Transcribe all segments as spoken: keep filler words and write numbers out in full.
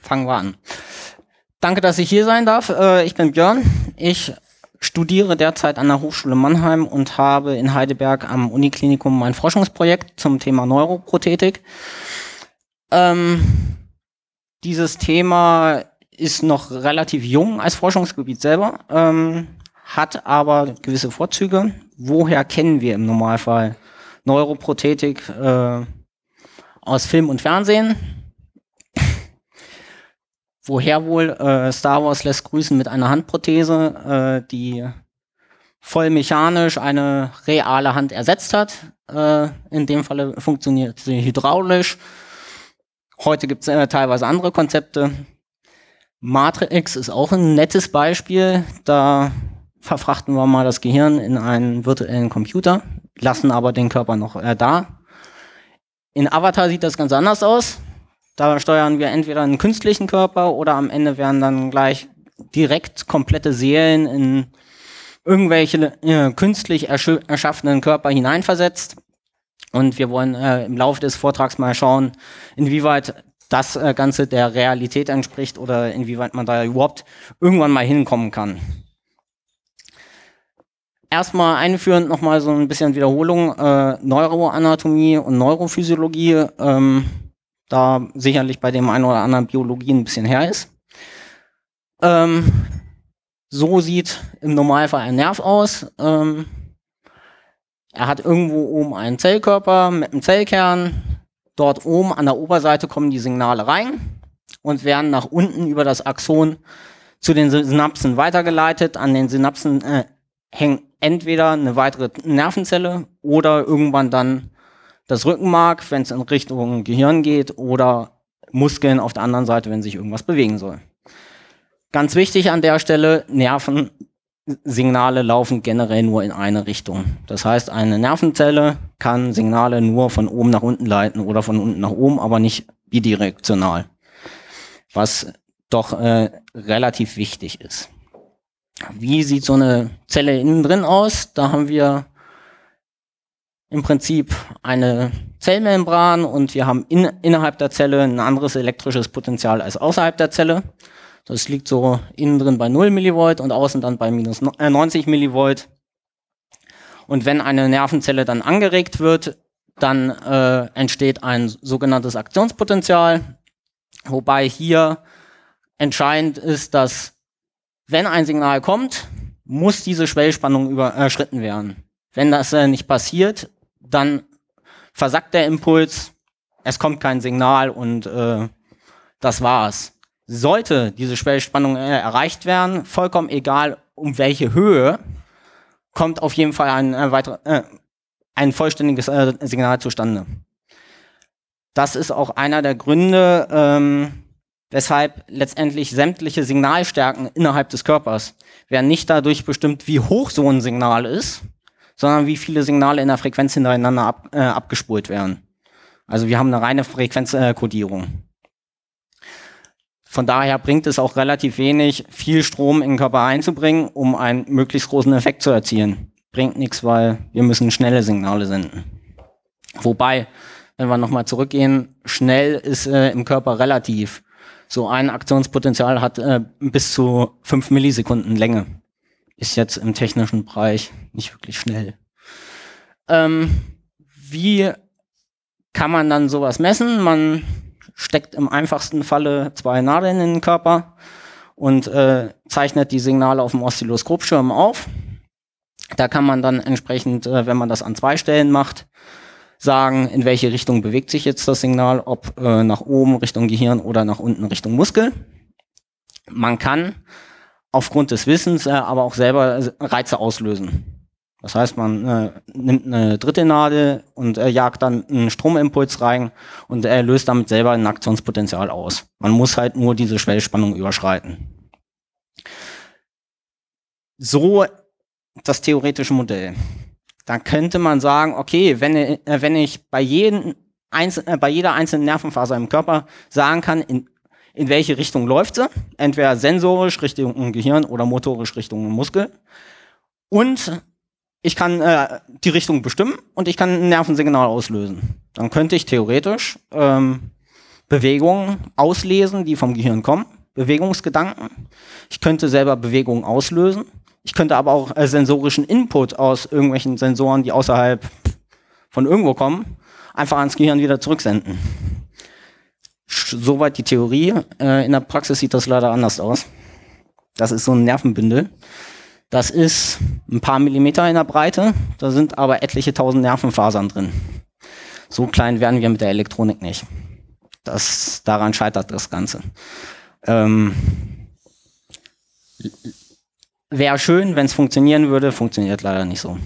fangen wir an. Danke, dass ich hier sein darf. Äh, ich bin Björn. Ich studiere derzeit an der Hochschule Mannheim und habe in Heidelberg am Uniklinikum mein Forschungsprojekt zum Thema Neuroprothetik. Ähm, dieses Thema ist noch relativ jung als Forschungsgebiet selber, ähm, hat aber gewisse Vorzüge. Woher kennen wir im Normalfall Neuroprothetik äh, aus Film und Fernsehen? Woher wohl? Äh, Star Wars lässt grüßen mit einer Handprothese, äh, die voll mechanisch eine reale Hand ersetzt hat. Äh, in dem Falle funktioniert sie hydraulisch. Heute gibt es äh, teilweise andere Konzepte. Matrix ist auch ein nettes Beispiel. Da verfrachten wir mal das Gehirn in einen virtuellen Computer, lassen aber den Körper noch äh, da. In Avatar sieht das ganz anders aus. Da steuern wir entweder einen künstlichen Körper oder am Ende werden dann gleich direkt komplette Seelen in irgendwelche äh, künstlich ersch- erschaffenen Körper hineinversetzt. Und wir wollen äh, im Laufe des Vortrags mal schauen, inwieweit das äh, Ganze der Realität entspricht oder inwieweit man da überhaupt irgendwann mal hinkommen kann. Erstmal einführend nochmal so ein bisschen Wiederholung. Äh, Neuroanatomie und Neurophysiologie, ähm, da sicherlich bei dem einen oder anderen Biologie ein bisschen her ist. Ähm, so sieht im Normalfall ein Nerv aus. Ähm, er hat irgendwo oben einen Zellkörper mit einem Zellkern. Dort oben an der Oberseite kommen die Signale rein und werden nach unten über das Axon zu den Synapsen weitergeleitet. An den Synapsen äh, hängt entweder eine weitere Nervenzelle oder irgendwann dann das Rückenmark, wenn es in Richtung Gehirn geht, oder Muskeln auf der anderen Seite, wenn sich irgendwas bewegen soll. Ganz wichtig an der Stelle, Nervensignale laufen generell nur in eine Richtung. Das heißt, eine Nervenzelle kann Signale nur von oben nach unten leiten oder von unten nach oben, aber nicht bidirektional. Was doch äh, relativ wichtig ist. Wie sieht so eine Zelle innen drin aus? Da haben wir im Prinzip eine Zellmembran und wir haben in, innerhalb der Zelle ein anderes elektrisches Potenzial als außerhalb der Zelle. Das liegt so innen drin bei null Millivolt und außen dann bei minus neunzig Millivolt. Und wenn eine Nervenzelle dann angeregt wird, dann äh, entsteht ein sogenanntes Aktionspotential, wobei hier entscheidend ist, dass wenn ein Signal kommt, muss diese Schwellspannung überschritten werden. Wenn das äh, nicht passiert, dann versackt der Impuls, es kommt kein Signal und äh, das war's. Sollte diese Schwellspannung äh, erreicht werden, vollkommen egal um welche Höhe, kommt auf jeden Fall ein, äh, weiter, äh, ein vollständiges äh, Signal zustande. Das ist auch einer der Gründe, ähm, weshalb letztendlich sämtliche Signalstärken innerhalb des Körpers werden nicht dadurch bestimmt, wie hoch so ein Signal ist, sondern wie viele Signale in der Frequenz hintereinander ab, äh, abgespult werden. Also wir haben eine reine Frequenzkodierung. Äh, Von daher bringt es auch relativ wenig, viel Strom in den Körper einzubringen, um einen möglichst großen Effekt zu erzielen. Bringt nichts, weil wir müssen schnelle Signale senden. Wobei, wenn wir nochmal zurückgehen, schnell ist äh, im Körper relativ. So ein Aktionspotenzial hat äh, bis zu fünf Millisekunden Länge. Ist jetzt im technischen Bereich nicht wirklich schnell. Ähm, wie kann man dann sowas messen? Man steckt im einfachsten Falle zwei Nadeln in den Körper und äh, zeichnet die Signale auf dem Oszilloskopschirm auf. Da kann man dann entsprechend, äh, wenn man das an zwei Stellen macht, sagen, in welche Richtung bewegt sich jetzt das Signal, ob äh, nach oben Richtung Gehirn oder nach unten Richtung Muskel. Man kann aufgrund des Wissens äh, aber auch selber Reize auslösen. Das heißt, man äh, nimmt eine dritte Nadel und äh, jagt dann einen Stromimpuls rein und äh, löst damit selber ein Aktionspotenzial aus. Man muss halt nur diese Schwellspannung überschreiten. So das theoretische Modell. Da könnte man sagen, okay, wenn, äh, wenn ich bei, jeden einzel- äh, bei jeder einzelnen Nervenfaser im Körper sagen kann, in in welche Richtung läuft sie, entweder sensorisch Richtung Gehirn oder motorisch Richtung Muskel. Und ich kann äh, die Richtung bestimmen und ich kann ein Nervensignal auslösen. Dann könnte ich theoretisch ähm, Bewegungen auslesen, die vom Gehirn kommen, Bewegungsgedanken. Ich könnte selber Bewegungen auslösen. Ich könnte aber auch äh, sensorischen Input aus irgendwelchen Sensoren, die außerhalb von irgendwo kommen, einfach ans Gehirn wieder zurücksenden. Soweit die Theorie. Äh, in der Praxis sieht das leider anders aus. Das ist so ein Nervenbündel. Das ist ein paar Millimeter in der Breite. Da sind aber etliche tausend Nervenfasern drin. So klein werden wir mit der Elektronik nicht. Das, daran scheitert das Ganze. Ähm, Wäre schön, wenn es funktionieren würde, funktioniert leider nicht so.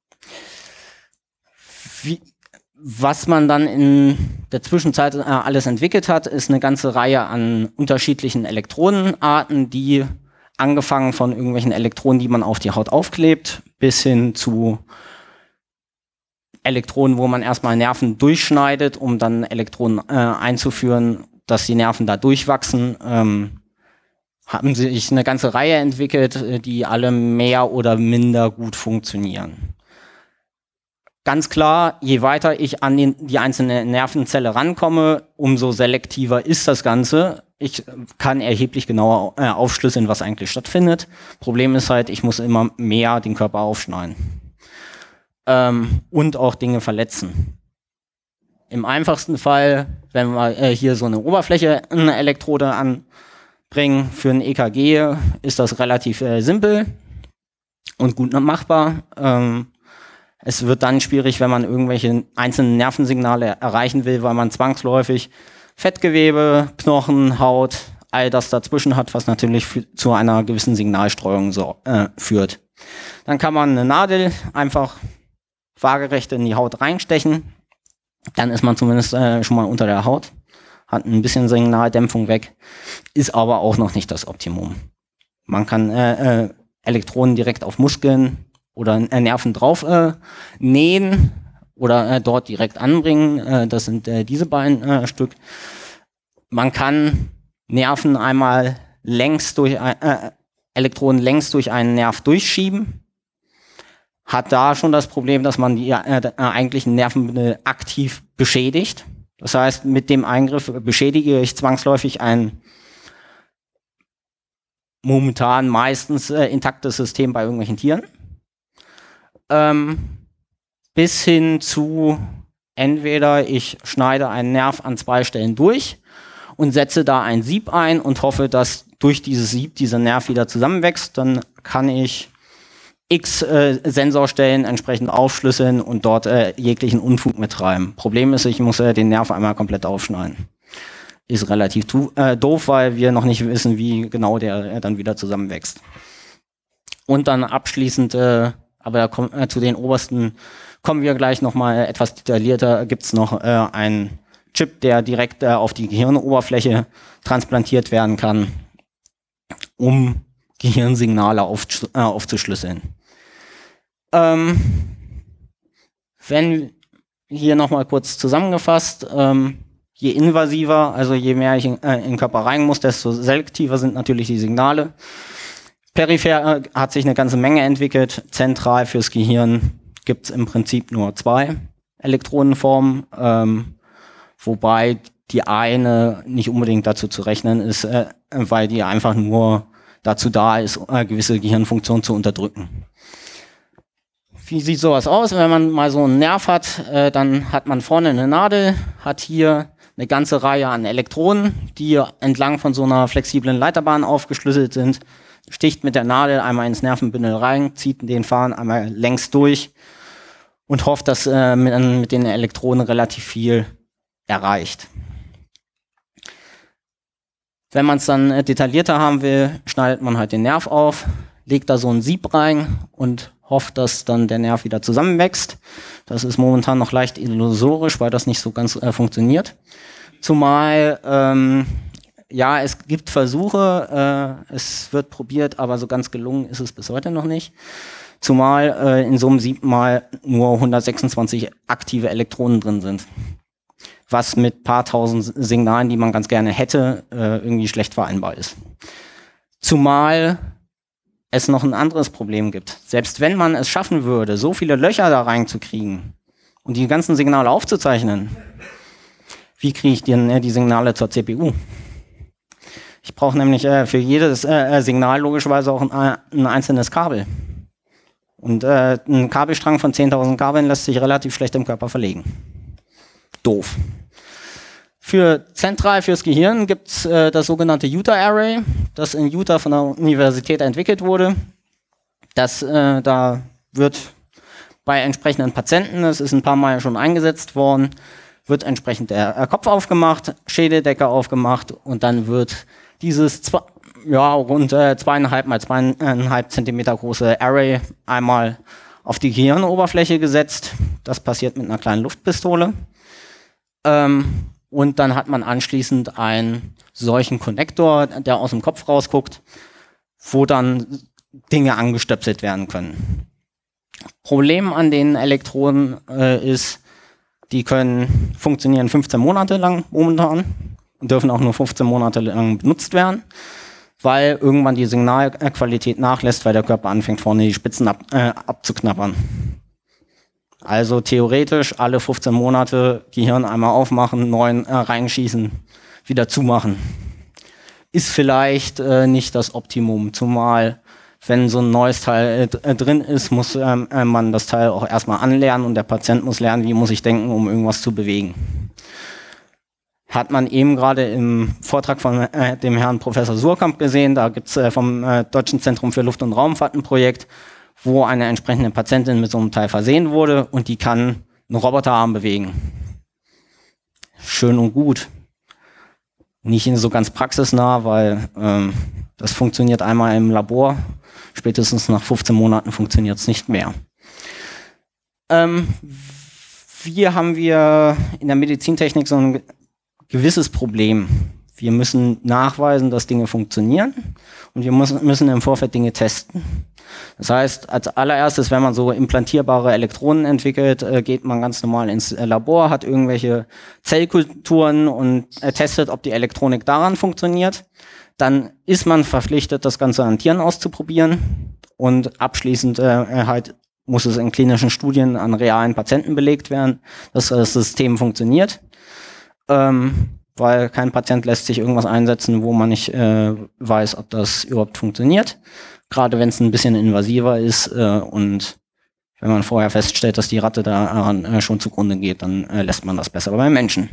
Wie, was man dann in der Zwischenzeit äh, alles entwickelt hat, ist eine ganze Reihe an unterschiedlichen Elektronenarten, die angefangen von irgendwelchen Elektronen, die man auf die Haut aufklebt, bis hin zu Elektronen, wo man erstmal Nerven durchschneidet, um dann Elektronen äh, einzuführen, dass die Nerven da durchwachsen. Ähm, haben sich eine ganze Reihe entwickelt, die alle mehr oder minder gut funktionieren. Ganz klar, je weiter ich an den, die einzelne Nervenzelle rankomme, umso selektiver ist das Ganze. Ich kann erheblich genauer äh, aufschlüsseln, was eigentlich stattfindet. Problem ist halt, ich muss immer mehr den Körper aufschneiden. Ähm, und auch Dinge verletzen. Im einfachsten Fall, wenn wir äh, hier so eine Oberfläche, eine Elektrode anbringen für ein E K G, ist das relativ äh, simpel und gut machbar. Ähm, es wird dann schwierig, wenn man irgendwelche einzelnen Nervensignale erreichen will, weil man zwangsläufig Fettgewebe, Knochen, Haut, all das dazwischen hat, was natürlich für, zu einer gewissen Signalstreuung so, äh, führt. Dann kann man eine Nadel einfach waagerecht in die Haut reinstechen. Dann ist man zumindest äh, schon mal unter der Haut, hat ein bisschen Signaldämpfung weg, ist aber auch noch nicht das Optimum. Man kann äh, äh, Elektronen direkt auf Muskeln oder äh, Nerven drauf äh, nähen oder äh, dort direkt anbringen. Äh, das sind äh, diese beiden äh, Stück. Man kann Nerven einmal längs durch äh, Elektronen längs durch einen Nerv durchschieben. Hat da schon das Problem, dass man die äh, eigentlichen Nervenbündel aktiv beschädigt. Das heißt, mit dem Eingriff beschädige ich zwangsläufig ein momentan meistens äh, intaktes System bei irgendwelchen Tieren. Ähm, bis hin zu entweder ich schneide einen Nerv an zwei Stellen durch und setze da ein Sieb ein und hoffe, dass durch dieses Sieb dieser Nerv wieder zusammenwächst. Dann kann ich x äh, Sensorstellen entsprechend aufschlüsseln und dort äh, jeglichen Unfug mittreiben. Problem ist, ich muss äh, den Nerv einmal komplett aufschneiden. Ist relativ äh, doof, weil wir noch nicht wissen, wie genau der äh, dann wieder zusammenwächst. Und dann abschließend, äh, aber da kommt, äh, zu den obersten kommen wir gleich nochmal etwas detaillierter, gibt es noch äh, einen Chip, der direkt äh, auf die Gehirnoberfläche transplantiert werden kann, um Gehirnsignale auf, äh, aufzuschlüsseln. Ähm, wenn hier nochmal kurz zusammengefasst, ähm, je invasiver, also je mehr ich in, äh, in den Körper rein muss, desto selektiver sind natürlich die Signale. Peripher äh, hat sich eine ganze Menge entwickelt. Zentral fürs Gehirn gibt es im Prinzip nur zwei Elektronenformen, ähm, wobei die eine nicht unbedingt dazu zu rechnen ist, äh, weil die einfach nur dazu da ist, äh, gewisse Gehirnfunktionen zu unterdrücken. Wie sieht sowas aus? Wenn man mal so einen Nerv hat, äh, dann hat man vorne eine Nadel, hat hier eine ganze Reihe an Elektronen, die entlang von so einer flexiblen Leiterbahn aufgeschlüsselt sind, sticht mit der Nadel einmal ins Nervenbündel rein, zieht den Faden einmal längs durch und hofft, dass äh, mit, mit den Elektronen relativ viel erreicht. Wenn man es dann äh, detaillierter haben will, schneidet man halt den Nerv auf, legt da so ein Sieb rein und hofft, dass dann der Nerv wieder zusammenwächst. Das ist momentan noch leicht illusorisch, weil das nicht so ganz äh, funktioniert. Zumal, ähm, ja, es gibt Versuche, äh, es wird probiert, aber so ganz gelungen ist es bis heute noch nicht. Zumal äh, in so einem Sieb mal nur hundertsechsundzwanzig aktive Elektronen drin sind. Was mit paar tausend Signalen, die man ganz gerne hätte, äh, irgendwie schlecht vereinbar ist. Zumal es noch ein anderes Problem gibt. Selbst wenn man es schaffen würde, so viele Löcher da reinzukriegen und die ganzen Signale aufzuzeichnen, Wie kriege ich denn äh, die Signale zur C P U? Ich brauche nämlich äh, für jedes äh, Signal logischerweise auch ein, ein einzelnes Kabel. Und äh, ein Kabelstrang von zehntausend Kabeln lässt sich relativ schlecht im Körper verlegen. Doof. Für zentral fürs Gehirn gibt es äh, das sogenannte Utah Array, das in Utah von der Universität entwickelt wurde. Das, äh, da wird bei entsprechenden Patienten, das ist ein paar Mal schon eingesetzt worden, wird entsprechend der äh, Kopf aufgemacht, Schädeldecke aufgemacht und dann wird dieses zwei, ja, rund äh, zweieinhalb mal zweieinhalb Zentimeter große Array einmal auf die Gehirnoberfläche gesetzt. Das passiert mit einer kleinen Luftpistole. Ähm, und dann hat man anschließend einen solchen Konnektor, der aus dem Kopf rausguckt, wo dann Dinge angestöpselt werden können. Problem an den Elektroden äh, ist, die können funktionieren fünfzehn Monate lang momentan und dürfen auch nur fünfzehn Monate lang benutzt werden, weil irgendwann die Signalqualität nachlässt, weil der Körper anfängt, vorne die Spitzen ab, äh, abzuknabbern. Also theoretisch alle fünfzehn Monate Gehirn einmal aufmachen, neuen äh, reinschießen, wieder zumachen. Ist vielleicht äh, nicht das Optimum, zumal wenn so ein neues Teil äh, drin ist, muss ähm, äh, man das Teil auch erstmal anlernen und der Patient muss lernen, wie muss ich denken, um irgendwas zu bewegen. Hat man eben gerade im Vortrag von äh, dem Herrn Professor Surkamp gesehen, da gibt es äh, vom äh, Deutschen Zentrum für Luft- und Raumfahrt ein Projekt, wo eine entsprechende Patientin mit so einem Teil versehen wurde und die kann einen Roboterarm bewegen. Schön und gut. Nicht so ganz praxisnah, weil ähm, das funktioniert einmal im Labor, spätestens nach fünfzehn Monaten funktioniert es nicht mehr. Ähm, hier haben wir in der Medizintechnik so ein gewisses Problem. Wir müssen nachweisen, dass Dinge funktionieren und wir müssen, müssen im Vorfeld Dinge testen. Das heißt, als allererstes, wenn man so implantierbare Elektronen entwickelt, äh, geht man ganz normal ins äh, Labor, hat irgendwelche Zellkulturen und äh, testet, ob die Elektronik daran funktioniert. Dann ist man verpflichtet, das Ganze an Tieren auszuprobieren und abschließend äh, halt muss es in klinischen Studien an realen Patienten belegt werden, dass das System funktioniert. Ähm, weil kein Patient lässt sich irgendwas einsetzen, wo man nicht äh, weiß, ob das überhaupt funktioniert. Gerade wenn es ein bisschen invasiver ist äh, und wenn man vorher feststellt, dass die Ratte daran äh, schon zugrunde geht, dann äh, lässt man das besser beim Menschen.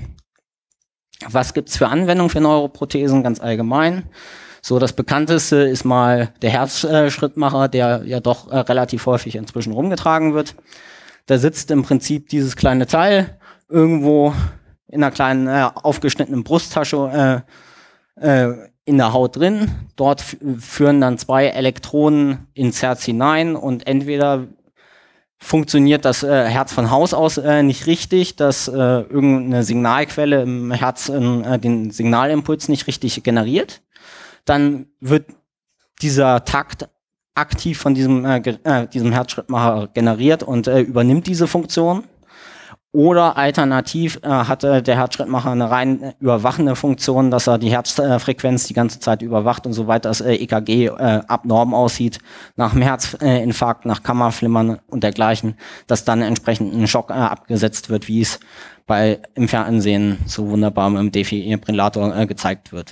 Was gibt's für Anwendungen für Neuroprothesen ganz allgemein? So, das bekannteste ist mal der Herzschrittmacher, der ja doch äh, relativ häufig inzwischen rumgetragen wird. Da sitzt im Prinzip dieses kleine Teil irgendwo in einer kleinen äh, aufgeschnittenen Brusttasche äh, äh, in der Haut drin. Dort führen dann zwei Elektronen ins Herz hinein und entweder funktioniert das äh, Herz von Haus aus äh, nicht richtig, dass äh, irgendeine Signalquelle im Herz äh, den Signalimpuls nicht richtig generiert. Dann wird dieser Takt aktiv von diesem, äh, äh, diesem Herzschrittmacher generiert und äh, übernimmt diese Funktion. Oder alternativ äh, hatte der Herzschrittmacher eine rein überwachende Funktion, dass er die Herzfrequenz die ganze Zeit überwacht und soweit das äh, E K G äh, abnorm aussieht, nach dem Herzinfarkt, nach Kammerflimmern und dergleichen, dass dann entsprechend ein Schock äh, abgesetzt wird, wie es bei im Fernsehen so wunderbar mit dem Defibrillator äh, gezeigt wird.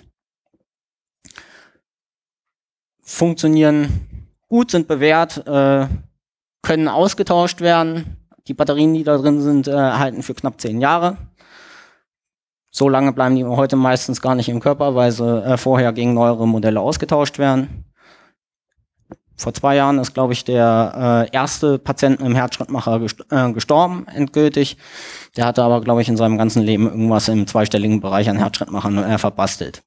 Funktionieren gut, sind bewährt, äh, können ausgetauscht werden. Die Batterien, die da drin sind, äh, halten für knapp zehn Jahre. So lange bleiben die heute meistens gar nicht im Körper, weil sie äh, vorher gegen neuere Modelle ausgetauscht werden. Vor zwei Jahren ist, glaube ich, der äh, erste Patient mit dem Herzschrittmacher gest äh, gestorben, endgültig. Der hatte aber, glaube ich, in seinem ganzen Leben irgendwas im zweistelligen Bereich an Herzschrittmachern äh, verbastelt.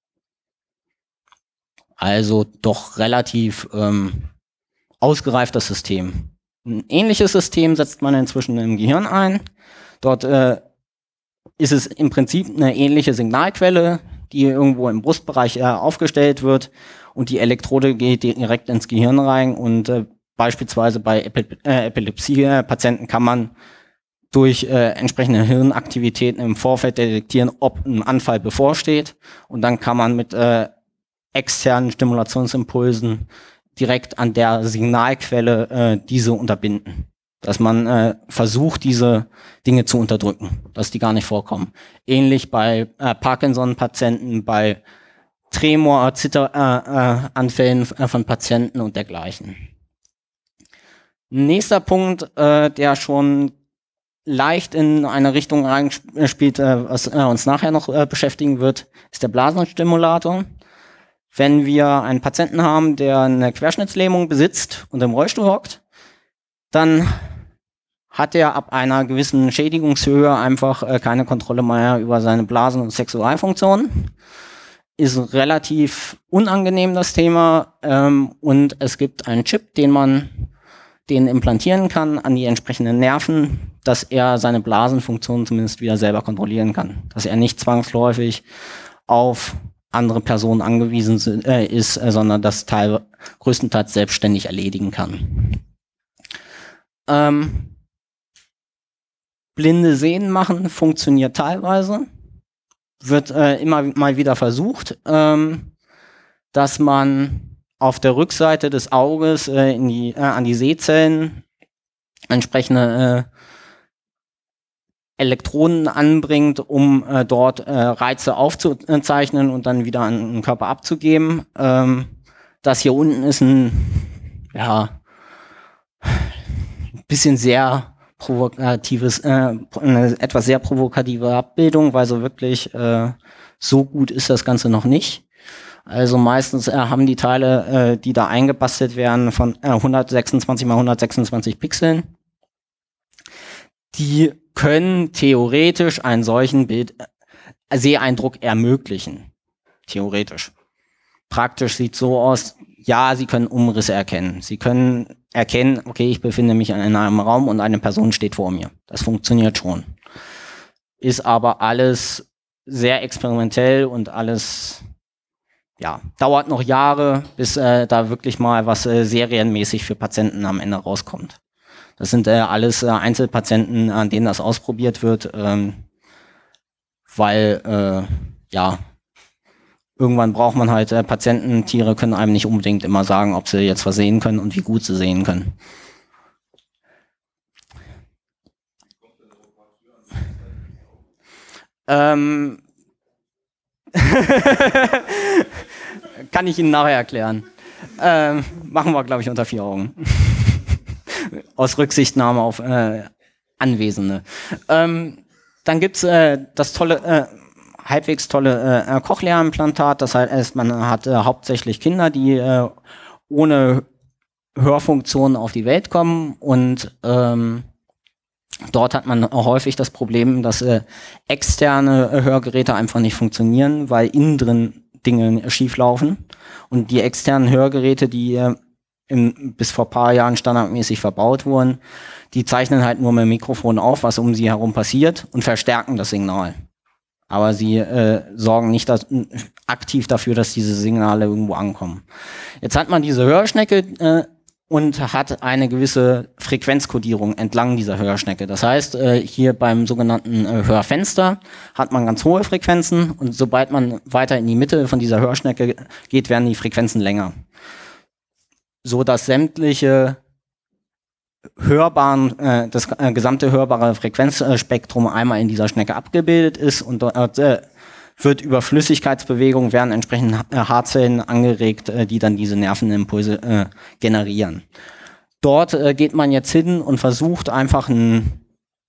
Also doch relativ ähm, ausgereiftes System. Ein ähnliches System setzt man inzwischen im Gehirn ein. Dort äh, ist es im Prinzip eine ähnliche Signalquelle, die irgendwo im Brustbereich äh, aufgestellt wird und die Elektrode geht direkt ins Gehirn rein und äh, beispielsweise bei Epi äh, Epilepsie-Patienten kann man durch äh, entsprechende Hirnaktivitäten im Vorfeld detektieren, ob ein Anfall bevorsteht und dann kann man mit äh, externen Stimulationsimpulsen direkt an der Signalquelle äh, diese unterbinden. Dass man äh, versucht, diese Dinge zu unterdrücken, dass die gar nicht vorkommen. Ähnlich bei äh, Parkinson-Patienten, bei Tremor, Zitteranfällen äh, äh, von Patienten und dergleichen. Nächster Punkt, äh, der schon leicht in eine Richtung reinspielt, äh, was äh, uns nachher noch äh, beschäftigen wird, ist der Blasenstimulator. Wenn wir einen Patienten haben, der eine Querschnittslähmung besitzt und im Rollstuhl hockt, dann hat er ab einer gewissen Schädigungshöhe einfach äh, keine Kontrolle mehr über seine Blasen- und Sexualfunktionen. Ist relativ unangenehm, das Thema. Ähm, und es gibt einen Chip, den man den implantieren kann an die entsprechenden Nerven, dass er seine Blasenfunktion zumindest wieder selber kontrollieren kann. Dass er nicht zwangsläufig auf andere Personen angewiesen äh, ist, äh, sondern das Teil größtenteils selbstständig erledigen kann. Ähm, blinde Sehen machen funktioniert teilweise. Wird äh, immer mal wieder versucht, ähm, dass man auf der Rückseite des Auges äh, in die, äh, an die Sehzellen entsprechende äh, Elektronen anbringt, um äh, dort äh, Reize aufzuzeichnen und dann wieder an den Körper abzugeben. Ähm, das hier unten ist ein, ja, bisschen sehr provokatives, äh, eine etwas sehr provokative Abbildung, weil so wirklich äh, so gut ist das Ganze noch nicht. Also meistens äh, haben die Teile, äh, die da eingebastelt werden, von äh, hundertsechsundzwanzig mal hundertsechsundzwanzig Pixeln. Die können theoretisch einen solchen Bild äh, Seheindruck ermöglichen. Theoretisch. Praktisch sieht so aus, ja, sie können Umrisse erkennen. Sie können erkennen, okay, ich befinde mich in einem Raum und eine Person steht vor mir. Das funktioniert schon. Ist aber alles sehr experimentell und alles, ja, dauert noch Jahre, bis äh, da wirklich mal was äh, serienmäßig für Patienten am Ende rauskommt. Das sind äh, alles äh, Einzelpatienten, an denen das ausprobiert wird, ähm, weil, äh, ja, irgendwann braucht man halt äh, Patienten, Tiere können einem nicht unbedingt immer sagen, ob sie jetzt was sehen können und wie gut sie sehen können. Ähm Kann ich Ihnen nachher erklären. Ähm, machen wir, glaube ich, unter vier Augen. Aus Rücksichtnahme auf äh, Anwesende. Ähm, dann gibt's äh, das tolle, äh, halbwegs tolle äh, Cochlea-Implantat. Das heißt, man hat äh, hauptsächlich Kinder, die äh, ohne Hörfunktionen auf die Welt kommen und ähm, dort hat man auch häufig das Problem, dass äh, externe äh, Hörgeräte einfach nicht funktionieren, weil innen drin Dinge schief laufen. Und die externen Hörgeräte, die äh, im, bis vor ein paar Jahren standardmäßig verbaut wurden, die zeichnen halt nur mit dem Mikrofon auf, was um sie herum passiert und verstärken das Signal. Aber sie äh, sorgen nicht dass, aktiv dafür, dass diese Signale irgendwo ankommen. Jetzt hat man diese Hörschnecke äh, und hat eine gewisse Frequenzkodierung entlang dieser Hörschnecke. Das heißt, äh, hier beim sogenannten äh, Hörfenster hat man ganz hohe Frequenzen und sobald man weiter in die Mitte von dieser Hörschnecke geht, werden die Frequenzen länger. So dass sämtliche hörbaren, äh, das äh, gesamte hörbare Frequenzspektrum einmal in dieser Schnecke abgebildet ist und dort äh, wird über Flüssigkeitsbewegung werden entsprechend Haarzellen angeregt, äh, die dann diese Nervenimpulse äh, generieren. Dort äh, geht man jetzt hin und versucht einfach einen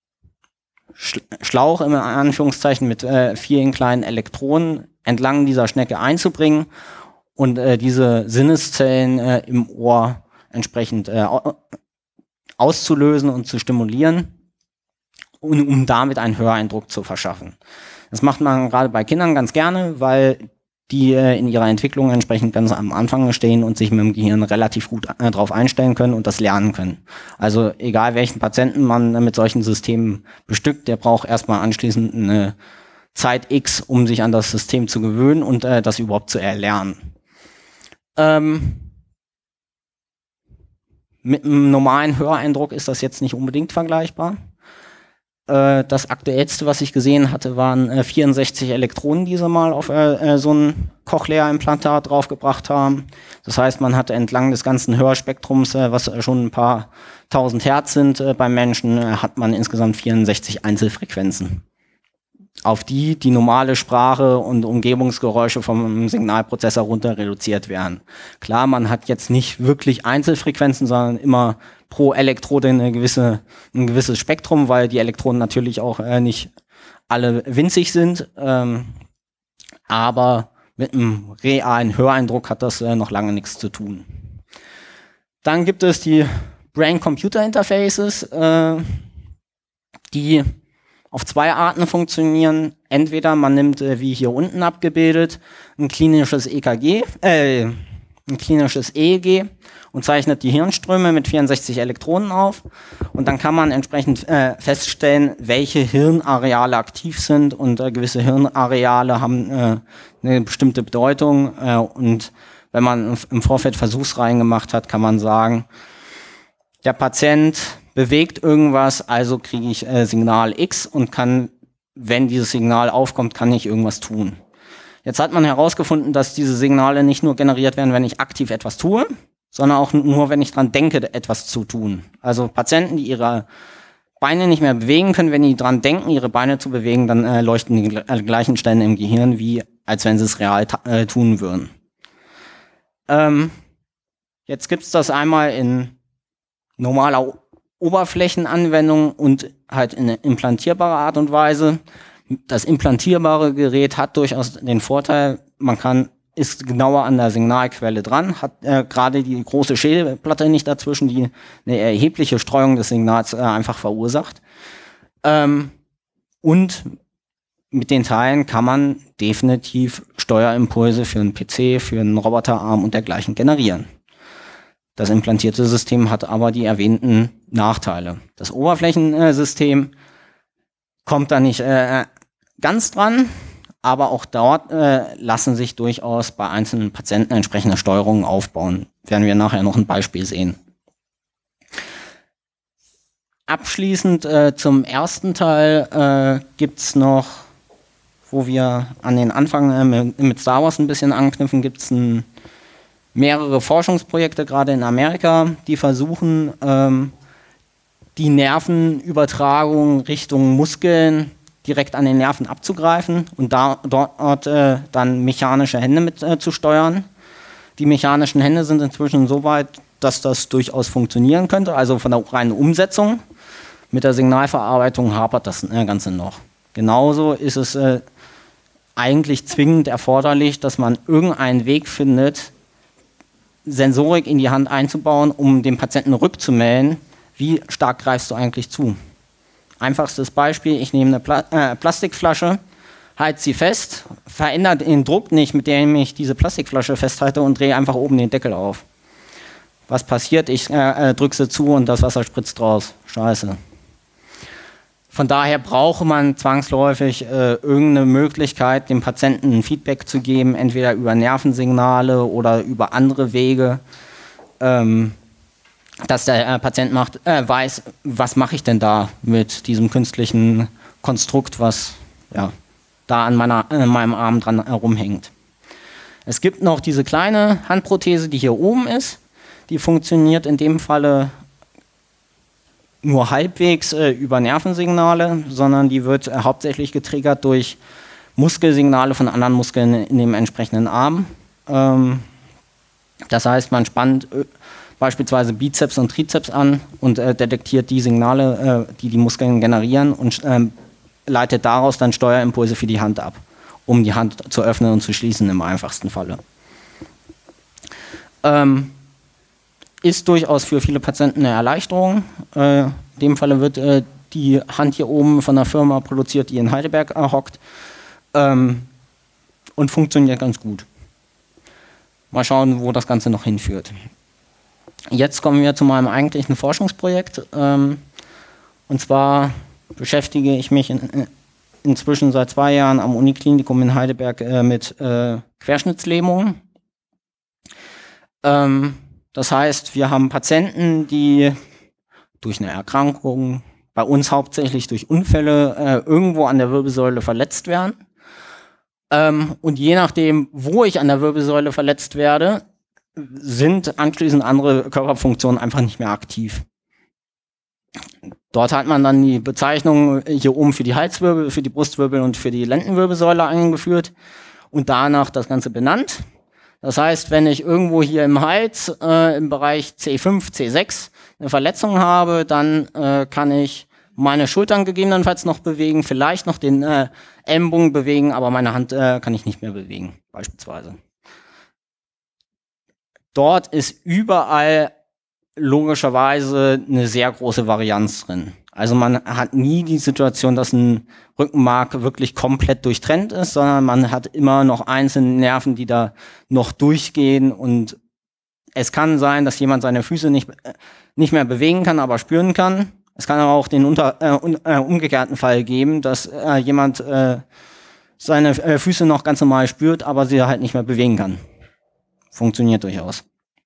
Schlauch in Anführungszeichen mit äh, vielen kleinen Elektronen entlang dieser Schnecke einzubringen und äh, diese Sinneszellen äh, im Ohr entsprechend äh, auszulösen und zu stimulieren, um, um damit einen Höreindruck zu verschaffen. Das macht man gerade bei Kindern ganz gerne, weil die äh, in ihrer Entwicklung entsprechend ganz am Anfang stehen und sich mit dem Gehirn relativ gut äh, darauf einstellen können und das lernen können. Also egal welchen Patienten man äh, mit solchen Systemen bestückt, der braucht erstmal anschließend eine Zeit X, um sich an das System zu gewöhnen und äh, das überhaupt zu erlernen. Ähm, mit einem normalen Höreindruck ist das jetzt nicht unbedingt vergleichbar. Äh, das aktuellste, was ich gesehen hatte, waren äh, vierundsechzig Elektronen, die sie mal auf äh, so ein Cochlea-Implantat draufgebracht haben. Das heißt, man hatte entlang des ganzen Hörspektrums, äh, was schon ein paar tausend Hertz sind äh, beim Menschen, äh, hat man insgesamt vierundsechzig Einzelfrequenzen, auf die die normale Sprache und Umgebungsgeräusche vom Signalprozessor runter reduziert werden. Klar, man hat jetzt nicht wirklich Einzelfrequenzen, sondern immer pro Elektrode eine gewisse, ein gewisses Spektrum, weil die Elektroden natürlich auch äh, nicht alle winzig sind. Ähm, aber mit einem realen Höreindruck hat das äh, noch lange nichts zu tun. Dann gibt es die Brain-Computer-Interfaces, äh, die auf zwei Arten funktionieren. Entweder man nimmt, äh, wie hier unten abgebildet, ein klinisches E K G, äh, ein klinisches E E G und zeichnet die Hirnströme mit vierundsechzig Elektronen auf. Und dann kann man entsprechend äh, feststellen, welche Hirnareale aktiv sind. Und äh, gewisse Hirnareale haben äh, eine bestimmte Bedeutung. Äh, und wenn man im Vorfeld Versuchsreihen gemacht hat, kann man sagen, der Patient bewegt irgendwas, also kriege ich äh, Signal X und kann, wenn dieses Signal aufkommt, kann ich irgendwas tun. Jetzt hat man herausgefunden, dass diese Signale nicht nur generiert werden, wenn ich aktiv etwas tue, sondern auch nur, wenn ich dran denke, etwas zu tun. Also Patienten, die ihre Beine nicht mehr bewegen können, wenn die dran denken, ihre Beine zu bewegen, dann äh, leuchten die äh, gleichen Stellen im Gehirn, wie als wenn sie es real äh, tun würden. Ähm, jetzt gibt es das einmal in normaler Oberflächenanwendung und halt in implantierbarer Art und Weise. Das implantierbare Gerät hat durchaus den Vorteil, man kann, ist genauer an der Signalquelle dran, hat äh, gerade die große Schädelplatte nicht dazwischen, die eine erhebliche Streuung des Signals äh, einfach verursacht. Ähm, und mit den Teilen kann man definitiv Steuerimpulse für einen P C, für einen Roboterarm und dergleichen generieren. Das implantierte System hat aber die erwähnten Nachteile. Das Oberflächensystem kommt da nicht äh, ganz dran, aber auch dort äh, lassen sich durchaus bei einzelnen Patienten entsprechende Steuerungen aufbauen. Werden wir nachher noch ein Beispiel sehen. Abschließend äh, zum ersten Teil äh, gibt's noch, wo wir an den Anfang äh, mit Star Wars ein bisschen anknüpfen, gibt's ein mehrere Forschungsprojekte, gerade in Amerika, die versuchen, ähm, die Nervenübertragung Richtung Muskeln direkt an den Nerven abzugreifen und da, dort äh, dann mechanische Hände mit äh, zu steuern. Die mechanischen Hände sind inzwischen so weit, dass das durchaus funktionieren könnte, also von der reinen Umsetzung. Mit der Signalverarbeitung hapert das äh, Ganze noch. Genauso ist es äh, eigentlich zwingend erforderlich, dass man irgendeinen Weg findet, Sensorik in die Hand einzubauen, um dem Patienten rückzumelden, wie stark greifst du eigentlich zu. Einfachstes Beispiel, ich nehme eine Pla äh, Plastikflasche, halte sie fest, verändere den Druck nicht, mit dem ich diese Plastikflasche festhalte und drehe einfach oben den Deckel auf. Was passiert? Ich äh, äh, drücke sie zu und das Wasser spritzt raus. Scheiße. Von daher brauche man zwangsläufig äh, irgendeine Möglichkeit, dem Patienten ein Feedback zu geben, entweder über Nervensignale oder über andere Wege, ähm, dass der äh, Patient macht, äh, weiß, was mache ich denn da mit diesem künstlichen Konstrukt, was ja, da an meiner, äh, meinem Arm dran herumhängt. Es gibt noch diese kleine Handprothese, die hier oben ist. Die funktioniert in dem Falle nur halbwegs äh, über Nervensignale, sondern die wird äh, hauptsächlich getriggert durch Muskelsignale von anderen Muskeln in dem entsprechenden Arm. Ähm, das heißt, man spannt äh, beispielsweise Bizeps und Trizeps an und äh, detektiert die Signale, äh, die die Muskeln generieren und äh, leitet daraus dann Steuerimpulse für die Hand ab, um die Hand zu öffnen und zu schließen im einfachsten Falle. Ähm, Ist durchaus für viele Patienten eine Erleichterung. Äh, in dem Falle wird äh, die Hand hier oben von einer Firma produziert, die in Heidelberg äh, hockt ähm, und funktioniert ganz gut. Mal schauen, wo das Ganze noch hinführt. Jetzt kommen wir zu meinem eigentlichen Forschungsprojekt. Ähm, und zwar beschäftige ich mich in, inzwischen seit zwei Jahren am Uniklinikum in Heidelberg äh, mit äh, Querschnittslähmungen. Ähm, Das heißt, wir haben Patienten, die durch eine Erkrankung, bei uns hauptsächlich durch Unfälle äh, irgendwo an der Wirbelsäule verletzt werden. Ähm, und je nachdem, wo ich an der Wirbelsäule verletzt werde, sind anschließend andere Körperfunktionen einfach nicht mehr aktiv. Dort hat man dann die Bezeichnung hier oben für die Halswirbel, für die Brustwirbel und für die Lendenwirbelsäule eingeführt und danach das Ganze benannt. Das heißt, wenn ich irgendwo hier im Hals äh, im Bereich C fünf, C sechs eine Verletzung habe, dann äh, kann ich meine Schultern gegebenenfalls noch bewegen, vielleicht noch den äh, Ellenbogen bewegen, aber meine Hand äh, kann ich nicht mehr bewegen, beispielsweise. Dort ist überall logischerweise eine sehr große Varianz drin. Also man hat nie die Situation, dass ein Rückenmark wirklich komplett durchtrennt ist, sondern man hat immer noch einzelne Nerven, die da noch durchgehen, und es kann sein, dass jemand seine Füße nicht, nicht mehr bewegen kann, aber spüren kann. Es kann aber auch den unter, äh, un, äh, umgekehrten Fall geben, dass äh, jemand äh, seine äh, Füße noch ganz normal spürt, aber sie halt nicht mehr bewegen kann. Funktioniert durchaus.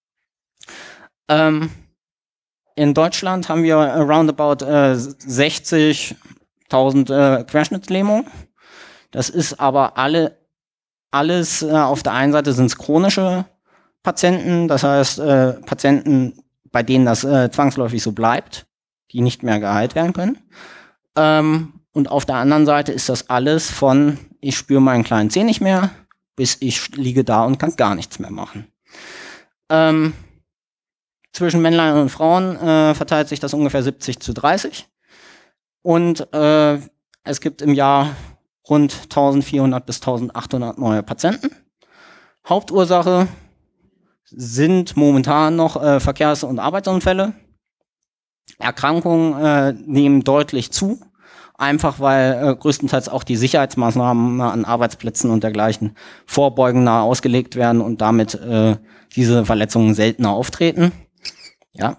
Ähm, in Deutschland haben wir roundabout äh, sechzigtausend äh, Querschnittslähmungen. Das ist aber alle, alles, äh, auf der einen Seite sind es chronische Patienten, das heißt äh, Patienten, bei denen das äh, zwangsläufig so bleibt, die nicht mehr geheilt werden können. Ähm, und auf der anderen Seite ist das alles von, ich spüre meinen kleinen Zeh nicht mehr, bis ich liege da und kann gar nichts mehr machen. Ähm, zwischen Männlein und Frauen äh, verteilt sich das ungefähr siebzig zu dreißig. Und äh, es gibt im Jahr rund eintausendvierhundert bis eintausendachthundert neue Patienten. Hauptursache sind momentan noch äh, Verkehrs- und Arbeitsunfälle. Erkrankungen äh, nehmen deutlich zu, einfach weil äh, größtenteils auch die Sicherheitsmaßnahmen an Arbeitsplätzen und dergleichen vorbeugender ausgelegt werden und damit äh, diese Verletzungen seltener auftreten. Ja.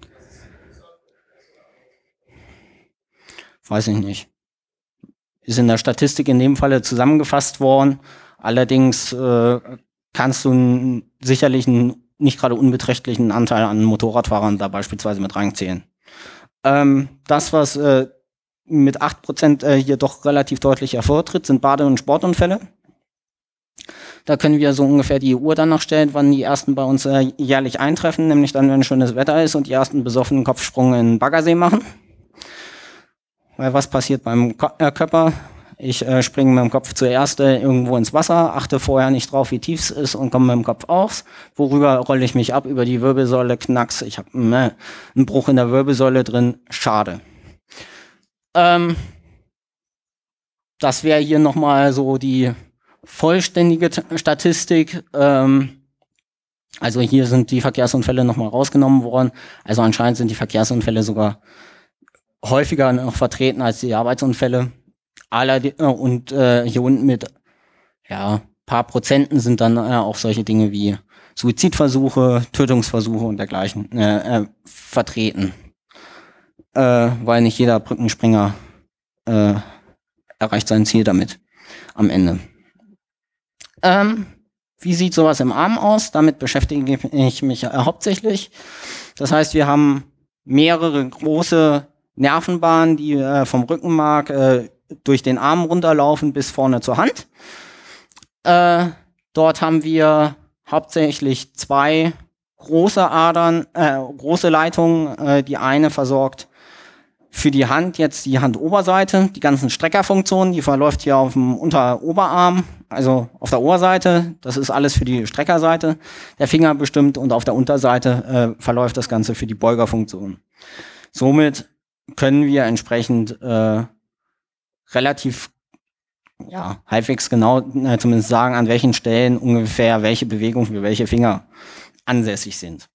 Weiß ich nicht. Ist in der Statistik in dem Falle zusammengefasst worden. Allerdings äh, kannst du n, sicherlich einen nicht gerade unbeträchtlichen Anteil an Motorradfahrern da beispielsweise mit reinzählen. Ähm, das, was äh, mit acht Prozent äh, hier doch relativ deutlich hervortritt, sind Bade- und Sportunfälle. Da können wir so ungefähr die Uhr danach stellen, wann die ersten bei uns äh, jährlich eintreffen, nämlich dann, wenn schönes Wetter ist und die ersten besoffenen Kopfsprung in den Baggersee machen. Weil was passiert beim Ko äh, Körper? Ich äh, springe mit dem Kopf zuerst äh, irgendwo ins Wasser, achte vorher nicht drauf, wie tief es ist und komme mit dem Kopf aus. Worüber rolle ich mich ab? Über die Wirbelsäule, Knacks. Ich habe äh, einen Bruch in der Wirbelsäule drin. Schade. Ähm, das wäre hier nochmal so die vollständige Statistik. Ähm, also hier sind die Verkehrsunfälle nochmal rausgenommen worden. Also anscheinend sind die Verkehrsunfälle sogar häufiger noch vertreten als die Arbeitsunfälle. Allerdings, und äh, hier unten mit ja paar Prozenten sind dann äh, auch solche Dinge wie Suizidversuche, Tötungsversuche und dergleichen äh, äh, vertreten. Äh, weil nicht jeder Brückenspringer äh, erreicht sein Ziel damit am Ende. Ähm, wie sieht sowas im Arm aus? Damit beschäftige ich mich äh, hauptsächlich. Das heißt, wir haben mehrere große Nervenbahnen, die äh, vom Rückenmark äh, durch den Arm runterlaufen bis vorne zur Hand. Äh, dort haben wir hauptsächlich zwei große Adern, äh, große Leitungen. Äh, die eine versorgt für die Hand jetzt die Handoberseite, die ganzen Streckerfunktionen, die verläuft hier auf dem Unteroberarm, also auf der Oberseite. Das ist alles für die Streckerseite der Finger bestimmt, und auf der Unterseite äh, verläuft das Ganze für die Beugerfunktion. Somit können wir entsprechend äh, relativ ja halbwegs genau äh, zumindest sagen, an welchen Stellen ungefähr welche Bewegung für welche Finger ansässig sind.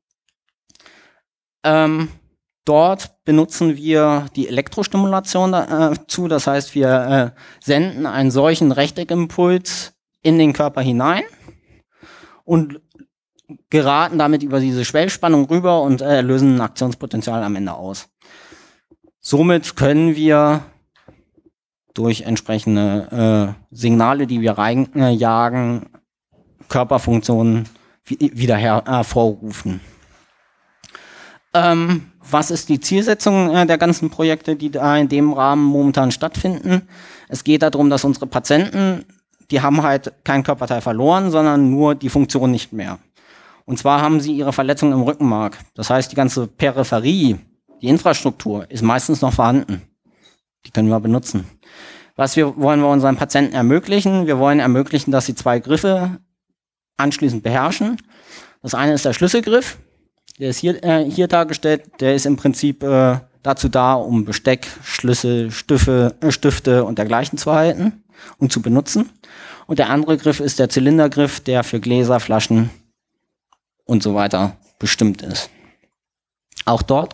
Ähm, dort benutzen wir die Elektrostimulation dazu, das heißt, wir äh, senden einen solchen Rechteckimpuls in den Körper hinein und geraten damit über diese Schwellspannung rüber und äh, lösen ein Aktionspotenzial am Ende aus. Somit können wir durch entsprechende äh, Signale, die wir reinjagen, äh, Körperfunktionen wieder her hervorrufen. Ähm, was ist die Zielsetzung äh, der ganzen Projekte, die da in dem Rahmen momentan stattfinden? Es geht darum, dass unsere Patienten, die haben halt kein Körperteil verloren, sondern nur die Funktion nicht mehr. Und zwar haben sie ihre Verletzung im Rückenmark. Das heißt, die ganze Peripherie, die Infrastruktur ist meistens noch vorhanden. Die können wir benutzen. Was wir, wollen wir unseren Patienten ermöglichen? Wir wollen ermöglichen, dass sie zwei Griffe anschließend beherrschen. Das eine ist der Schlüsselgriff. Der ist hier, äh, hier dargestellt. Der ist im Prinzip äh, dazu da, um Besteck, Schlüssel, Stifte, äh, Stifte und dergleichen zu halten und zu benutzen. Und der andere Griff ist der Zylindergriff, der für Gläser, Flaschen und so weiter bestimmt ist. Auch dort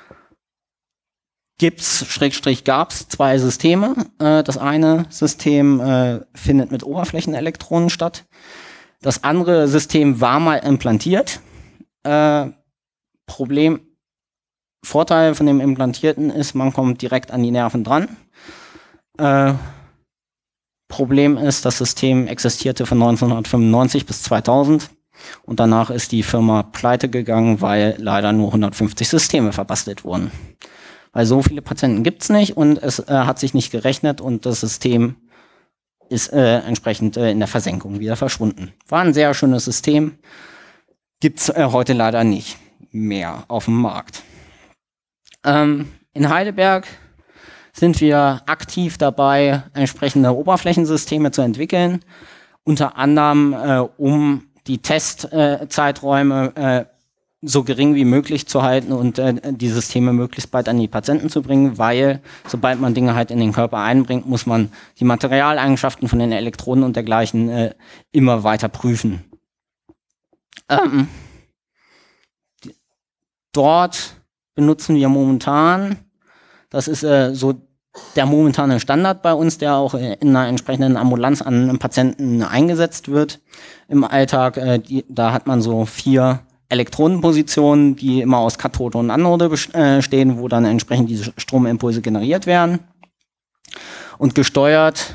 gibt's, Schrägstrich gab's, zwei Systeme. Äh, das eine System äh, findet mit Oberflächenelektronen statt. Das andere System war mal implantiert. Äh, Problem, Vorteil von dem Implantierten ist, man kommt direkt an die Nerven dran. Äh, Problem ist, das System existierte von neunzehnhundertfünfundneunzig bis zweitausend und danach ist die Firma pleite gegangen, weil leider nur hundertfünfzig Systeme verbastelt wurden. Weil so viele Patienten gibt's nicht und es äh, hat sich nicht gerechnet und das System ist äh, entsprechend äh, in der Versenkung wieder verschwunden. War ein sehr schönes System. Gibt's äh, heute leider nicht mehr auf dem Markt. Ähm, in Heidelberg sind wir aktiv dabei, entsprechende Oberflächensysteme zu entwickeln, unter anderem äh, um die Testzeiträume äh, so gering wie möglich zu halten und äh, die Systeme möglichst bald an die Patienten zu bringen, weil sobald man Dinge halt in den Körper einbringt, muss man die Materialeigenschaften von den Elektroden und dergleichen äh, immer weiter prüfen. Ähm, die, dort benutzen wir momentan, das ist äh, so der momentane Standard bei uns, der auch äh, in einer entsprechenden Ambulanz an einem Patienten eingesetzt wird im Alltag. Äh, die, da hat man so vier Elektrodenpositionen, die immer aus Kathode und Anode bestehen, äh, wo dann entsprechend diese Stromimpulse generiert werden und gesteuert.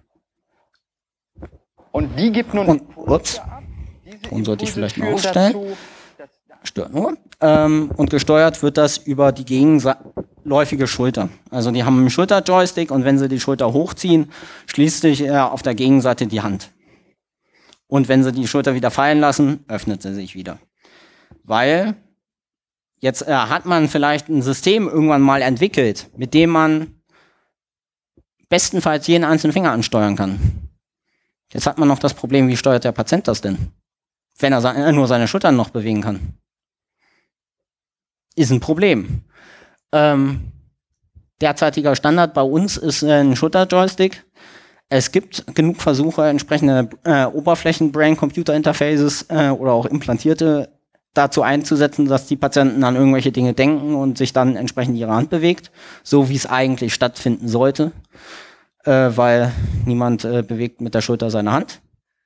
Und die gibt nun und, ups, Ton sollte ich vielleicht mal aufstellen. Stört nur. Ähm, und gesteuert wird das über die gegenläufige Schulter. Also die haben einen Schulterjoystick und wenn sie die Schulter hochziehen, schließt sich äh, auf der Gegenseite die Hand. Und wenn sie die Schulter wieder fallen lassen, öffnet sie sich wieder. Weil jetzt äh, hat man vielleicht ein System irgendwann mal entwickelt, mit dem man bestenfalls jeden einzelnen Finger ansteuern kann. Jetzt hat man noch das Problem, wie steuert der Patient das denn? Wenn er se- nur seine Schultern noch bewegen kann. Ist ein Problem. Ähm, derzeitiger Standard bei uns ist äh, ein Schulterjoystick. Es gibt genug Versuche, entsprechende äh, Oberflächen-Brain-Computer-Interfaces äh, oder auch implantierte dazu einzusetzen, dass die Patienten an irgendwelche Dinge denken und sich dann entsprechend ihre Hand bewegt, so wie es eigentlich stattfinden sollte, äh, weil niemand äh, bewegt mit der Schulter seine Hand.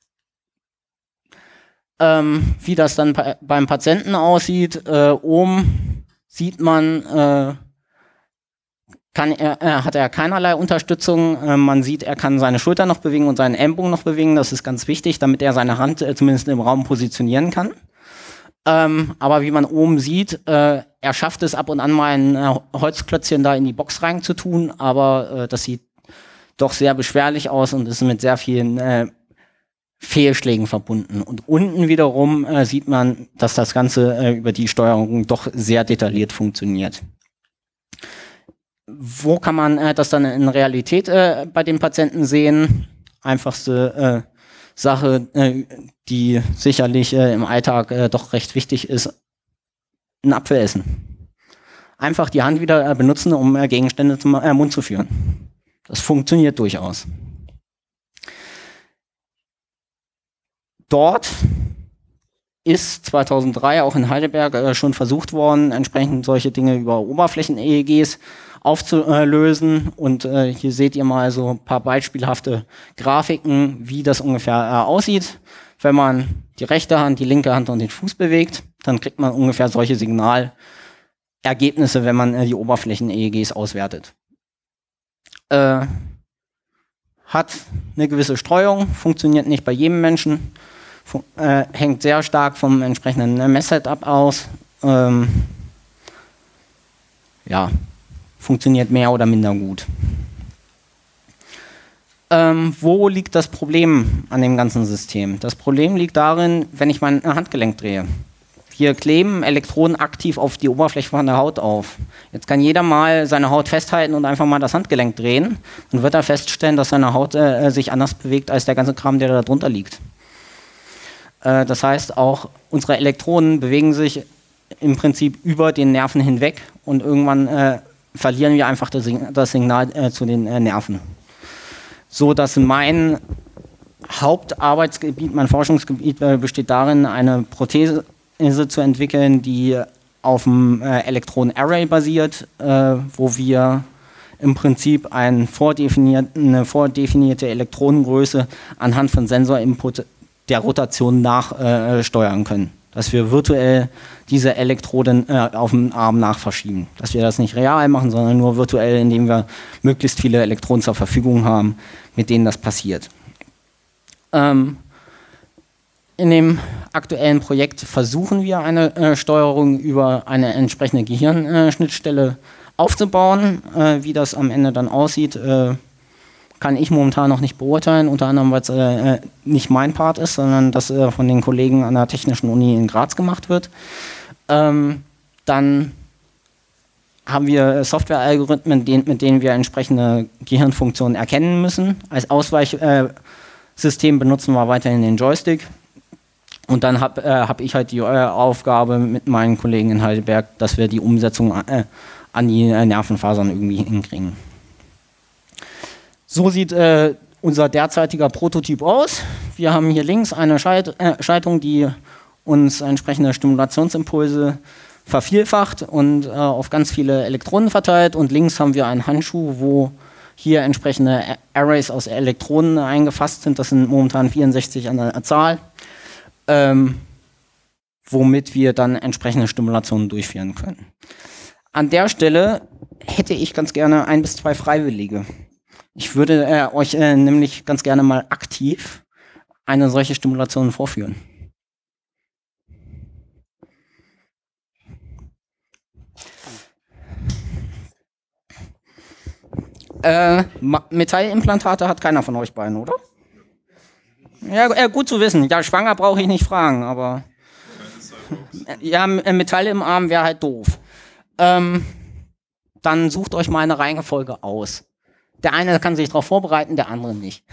Ähm, wie das dann pa- beim Patienten aussieht, äh, oben sieht man, äh, kann er, äh, hat er keinerlei Unterstützung. Äh, man sieht, er kann seine Schulter noch bewegen und seinen Ellenbogen noch bewegen. Das ist ganz wichtig, damit er seine Hand äh, zumindest im Raum positionieren kann. Ähm, aber wie man oben sieht, äh, er schafft es ab und an mal ein äh, Holzklötzchen da in die Box rein zu tun, aber äh, das sieht doch sehr beschwerlich aus und ist mit sehr vielen äh, Fehlschlägen verbunden. Und unten wiederum äh, sieht man, dass das Ganze äh, über die Steuerung doch sehr detailliert funktioniert. Wo kann man äh, das dann in Realität äh, bei den Patienten sehen? Einfachste äh, Sache, äh, die sicherlich äh, im Alltag äh, doch recht wichtig ist, ein Apfel essen. Einfach die Hand wieder äh, benutzen, um äh, Gegenstände zum äh, Mund zu führen. Das funktioniert durchaus. Dort ist zweitausenddrei auch in Heidelberg äh, schon versucht worden, entsprechend solche Dinge über Oberflächen-E E Gs aufzulösen. Und äh, hier seht ihr mal so ein paar beispielhafte Grafiken, wie das ungefähr äh, aussieht. Wenn man die rechte Hand, die linke Hand und den Fuß bewegt, dann kriegt man ungefähr solche Signalergebnisse, wenn man äh, die Oberflächen-E E Gs auswertet. Äh, hat eine gewisse Streuung, funktioniert nicht bei jedem Menschen. Äh, hängt sehr stark vom entsprechenden Messsetup aus. Ähm, ja, funktioniert mehr oder minder gut. Ähm, wo liegt das Problem an dem ganzen System? Das Problem liegt darin, wenn ich mein Handgelenk drehe. Wir kleben Elektroden aktiv auf die Oberfläche von der Haut auf. Jetzt kann jeder mal seine Haut festhalten und einfach mal das Handgelenk drehen und wird er feststellen, dass seine Haut äh, sich anders bewegt als der ganze Kram, der da drunter liegt. Äh, das heißt, auch unsere Elektroden bewegen sich im Prinzip über den Nerven hinweg und irgendwann äh, verlieren wir einfach das, das Signal äh, zu den äh, Nerven. So dass mein Hauptarbeitsgebiet, mein Forschungsgebiet äh, besteht darin, eine Prothese zu entwickeln, die auf dem äh, Elektronen-Array basiert, äh, wo wir im Prinzip ein vordefiniert, eine vordefinierte Elektronengröße anhand von Sensorinput der Rotation nachsteuern äh, können. Dass wir virtuell diese Elektroden äh, auf dem Arm nachverschieben. Dass wir das nicht real machen, sondern nur virtuell, indem wir möglichst viele Elektronen zur Verfügung haben, mit denen das passiert. Ähm, In dem aktuellen Projekt versuchen wir eine äh, Steuerung über eine entsprechende Gehirnschnittstelle äh, aufzubauen. Äh, wie das am Ende dann aussieht, äh, kann ich momentan noch nicht beurteilen, unter anderem, weil es äh, nicht mein Part ist, sondern das äh, von den Kollegen an der Technischen Uni in Graz gemacht wird. Ähm, dann haben wir Softwarealgorithmen, den, mit denen wir entsprechende Gehirnfunktionen erkennen müssen. Als Ausweichsystem äh, benutzen wir weiterhin den Joystick. Und dann habe äh, hab ich halt die äh, Aufgabe mit meinen Kollegen in Heidelberg, dass wir die Umsetzung äh, an die äh, Nervenfasern irgendwie hinkriegen. So sieht äh, unser derzeitiger Prototyp aus. Wir haben hier links eine Schalt äh, Schaltung, die uns entsprechende Stimulationsimpulse vervielfacht und äh, auf ganz viele Elektronen verteilt. Und links haben wir einen Handschuh, wo hier entsprechende Arrays aus Elektronen eingefasst sind. Das sind momentan vierundsechzig an der Zahl. Ähm, womit wir dann entsprechende Stimulationen durchführen können. An der Stelle hätte ich ganz gerne ein bis zwei Freiwillige. Ich würde äh, euch äh, nämlich ganz gerne mal aktiv eine solche Stimulation vorführen. Äh, Metallimplantate hat keiner von euch beiden, oder? Ja, äh, gut zu wissen. Ja, schwanger brauche ich nicht fragen, aber ja, Metall im Arm wäre halt doof. Ähm, dann sucht euch mal eine Reihenfolge aus. Der eine kann sich darauf vorbereiten, der andere nicht.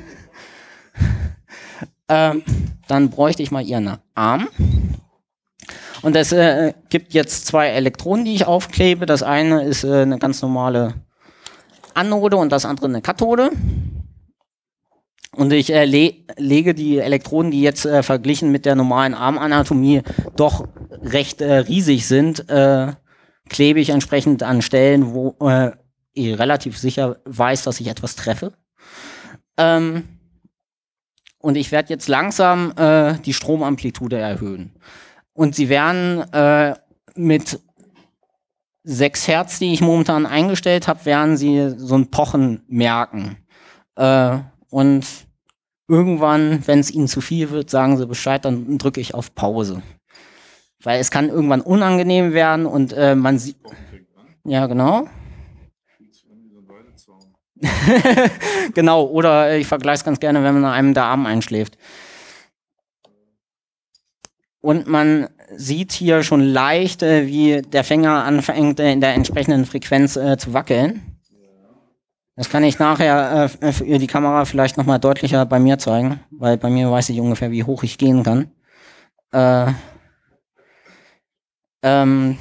ähm, dann bräuchte ich mal ihren Arm. Und es äh, gibt jetzt zwei Elektronen, die ich aufklebe. Das eine ist äh, eine ganz normale Anode und das andere eine Kathode. Und ich äh, le lege die Elektroden, die jetzt äh, verglichen mit der normalen Armanatomie doch recht äh, riesig sind, äh, klebe ich entsprechend an Stellen, wo äh, ich relativ sicher weiß, dass ich etwas treffe. Ähm, und ich werde jetzt langsam äh, die Stromamplitude erhöhen. Und sie werden äh, mit sechs Hertz, die ich momentan eingestellt habe, werden sie so ein Pochen merken. Äh, und irgendwann, wenn es ihnen zu viel wird, sagen sie Bescheid, dann drücke ich auf Pause. Weil es kann irgendwann unangenehm werden und äh, man sieht... Ja, genau. Genau, oder ich vergleiche es ganz gerne, wenn man einem der Arm einschläft. Und man sieht hier schon leicht, äh, wie der Fänger anfängt, äh, in der entsprechenden Frequenz äh, zu wackeln. Das kann ich nachher äh, für die Kamera vielleicht nochmal deutlicher bei mir zeigen, weil bei mir weiß ich ungefähr, wie hoch ich gehen kann. Äh, ähm,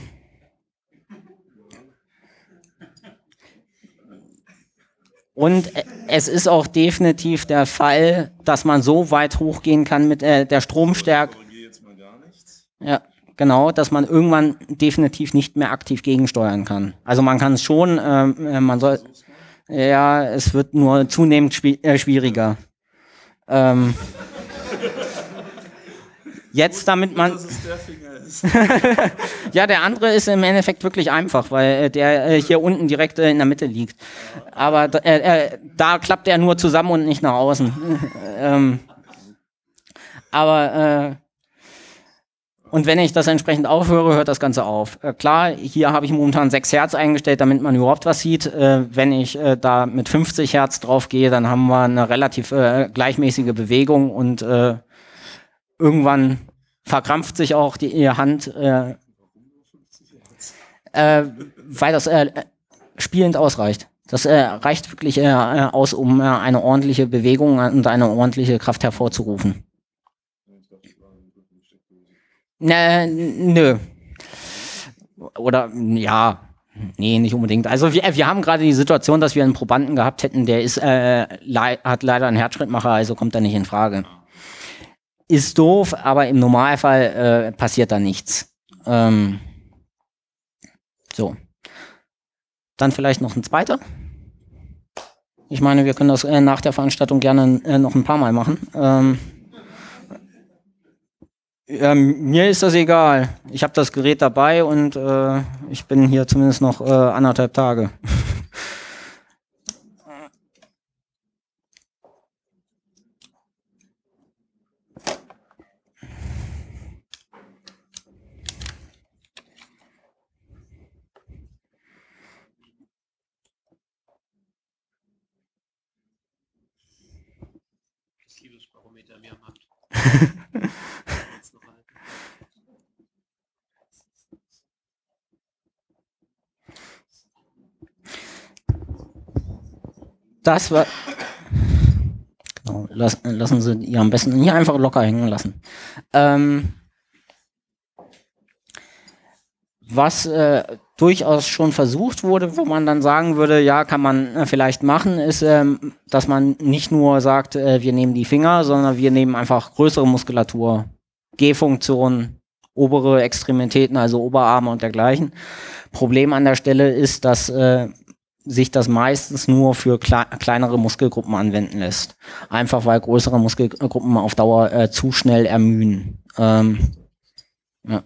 Und es ist auch definitiv der Fall, dass man so weit hochgehen kann mit äh, der Stromstärke. Ja, genau, dass man irgendwann definitiv nicht mehr aktiv gegensteuern kann. Also man kann es schon, äh, man soll, ja, es wird nur zunehmend schwi äh, schwieriger. Ähm, jetzt, damit man... Ja, der andere ist im Endeffekt wirklich einfach, weil äh, der äh, hier unten direkt äh, in der Mitte liegt. Aber äh, äh, da klappt er nur zusammen und nicht nach außen. ähm, aber Und wenn ich das entsprechend aufhöre, hört das Ganze auf. Äh, klar, hier habe ich momentan sechs Hertz eingestellt, damit man überhaupt was sieht. Äh, wenn ich äh, da mit fünfzig Hertz drauf gehe, dann haben wir eine relativ äh, gleichmäßige Bewegung und äh, irgendwann verkrampft sich auch die, die Hand, äh, äh, weil das äh, spielend ausreicht. Das äh, reicht wirklich äh, aus, um äh, eine ordentliche Bewegung und eine ordentliche Kraft hervorzurufen. Nö, nö. Oder, ja, nee, nicht unbedingt. Also wir, wir haben gerade die Situation, dass wir einen Probanden gehabt hätten, der ist, äh, le hat leider einen Herzschrittmacher, also kommt er nicht in Frage. Ist doof, aber im Normalfall äh, passiert da nichts. Ähm, so. Dann vielleicht noch ein zweiter. Ich meine, wir können das äh, nach der Veranstaltung gerne äh, noch ein paar Mal machen. Ähm, Ja, mir ist das egal. Ich habe das Gerät dabei und äh, ich bin hier zumindest noch äh, anderthalb Tage. Das Liebesbarometer mir am Hand. Das war. Genau, lass, lassen Sie die am besten hier einfach locker hängen lassen. Ähm, was äh, durchaus schon versucht wurde, wo man dann sagen würde, ja, kann man äh, vielleicht machen, ist, ähm, dass man nicht nur sagt, äh, wir nehmen die Finger, sondern wir nehmen einfach größere Muskulatur, G-Funktion, obere Extremitäten, also Oberarme und dergleichen. Problem an der Stelle ist, dass äh, sich das meistens nur für kle kleinere Muskelgruppen anwenden lässt. Einfach weil größere Muskelgruppen auf Dauer äh, zu schnell ermüden. Ähm, ja.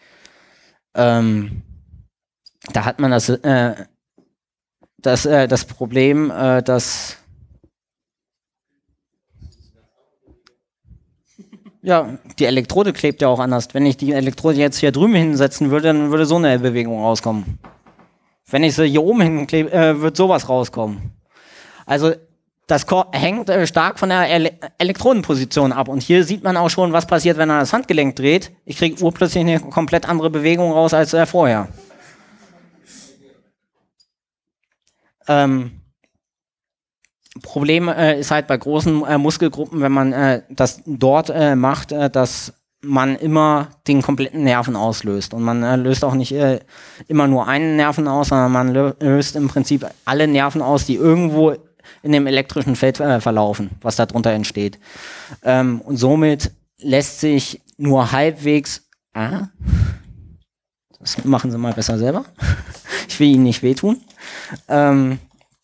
ähm, da hat man das, äh, das, äh, das Problem, äh, dass ja, die Elektrode klebt ja auch anders. Wenn ich die Elektrode jetzt hier drüben hinsetzen würde, dann würde so eine Bewegung rauskommen. Wenn ich sie hier oben hinklebe, äh, wird sowas rauskommen. Also das hängt äh, stark von der Ele Elektrodenposition ab. Und hier sieht man auch schon, was passiert, wenn er das Handgelenk dreht. Ich kriege urplötzlich eine komplett andere Bewegung raus als äh, vorher. Ähm, Problem äh, ist halt bei großen äh, Muskelgruppen, wenn man äh, das dort äh, macht, äh, dass man immer den kompletten Nerven auslöst. Und man äh, löst auch nicht äh, immer nur einen Nerven aus, sondern man lö löst im Prinzip alle Nerven aus, die irgendwo in dem elektrischen Feld äh, verlaufen, was darunter entsteht. Ähm, und somit lässt sich nur halbwegs... Ah, das machen Sie mal besser selber. Ich will Ihnen nicht wehtun. Ähm,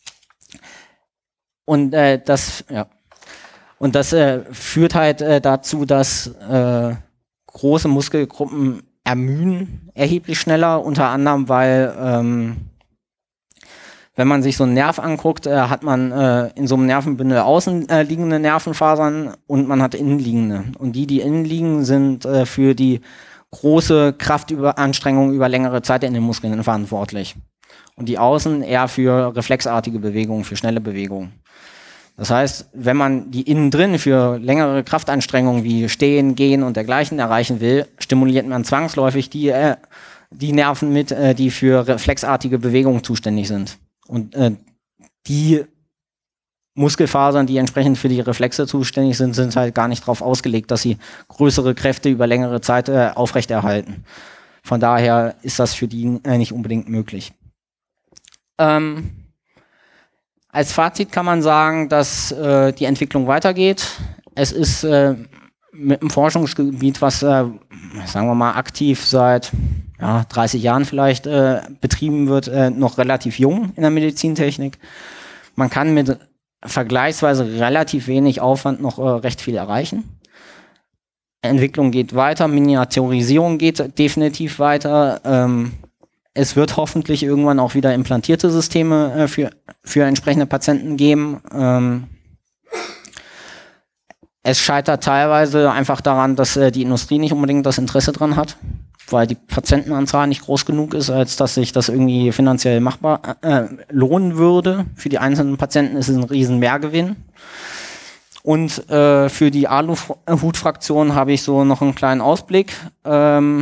und äh, das... ja. Und das äh, führt halt äh, dazu, dass äh, große Muskelgruppen ermüden erheblich schneller, unter anderem, weil ähm, wenn man sich so einen Nerv anguckt, äh, hat man äh, in so einem Nervenbündel außen äh, liegende Nervenfasern und man hat innenliegende. Und die, die innen liegen, sind äh, für die große Kraftüberanstrengung über längere Zeit in den Muskeln verantwortlich. Und die außen eher für reflexartige Bewegungen, für schnelle Bewegungen. Das heißt, wenn man die innen drin für längere Kraftanstrengungen wie Stehen, Gehen und dergleichen erreichen will, stimuliert man zwangsläufig die, äh, die Nerven mit, äh, die für reflexartige Bewegungen zuständig sind. Und äh, die Muskelfasern, die entsprechend für die Reflexe zuständig sind, sind halt gar nicht darauf ausgelegt, dass sie größere Kräfte über längere Zeit äh, aufrechterhalten. Von daher ist das für die äh, nicht unbedingt möglich. Ähm, Als Fazit kann man sagen, dass äh, die Entwicklung weitergeht. Es ist äh, mit einem Forschungsgebiet, was, äh, sagen wir mal, aktiv seit ja, dreißig Jahren vielleicht äh, betrieben wird, äh, noch relativ jung in der Medizintechnik. Man kann mit vergleichsweise relativ wenig Aufwand noch äh, recht viel erreichen. Entwicklung geht weiter, Miniaturisierung geht definitiv weiter. Ähm, Es wird hoffentlich irgendwann auch wieder implantierte Systeme äh, für, für entsprechende Patienten geben. Ähm, Es scheitert teilweise einfach daran, dass äh, die Industrie nicht unbedingt das Interesse dran hat, weil die Patientenanzahl nicht groß genug ist, als dass sich das irgendwie finanziell machbar äh, lohnen würde. Für die einzelnen Patienten ist es ein riesen Mehrgewinn. Und äh, für die Aluhut-Fraktion habe ich so noch einen kleinen Ausblick ähm,